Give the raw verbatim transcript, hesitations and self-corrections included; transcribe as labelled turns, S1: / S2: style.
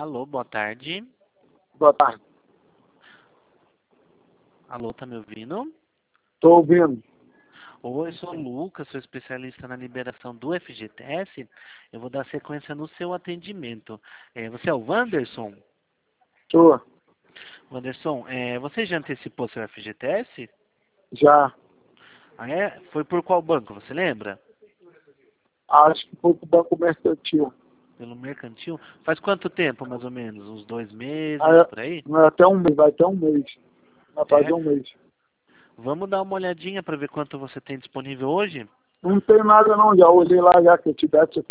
S1: Alô, boa tarde.
S2: Boa tarde.
S1: Alô, tá me ouvindo?
S2: Estou ouvindo.
S1: Oi, sou o Lucas, sou especialista na liberação do F G T S. Eu vou dar sequência no seu atendimento. É, você é o Wanderson?
S2: Estou.
S1: Wanderson, é, você já antecipou seu F G T S?
S2: Já.
S1: Ah, é? Foi por qual banco, você lembra?
S2: Acho que foi para o Banco Mercantil.
S1: Pelo Mercantil? Faz quanto tempo, mais ou menos? Uns dois meses,
S2: Ah,
S1: por aí?
S2: é, até um mês, vai até um mês. Vai fazer
S1: É?
S2: um mês.
S1: Vamos dar uma olhadinha para ver quanto você tem disponível hoje?
S2: Não tem nada não, já olhei lá já que eu tivesse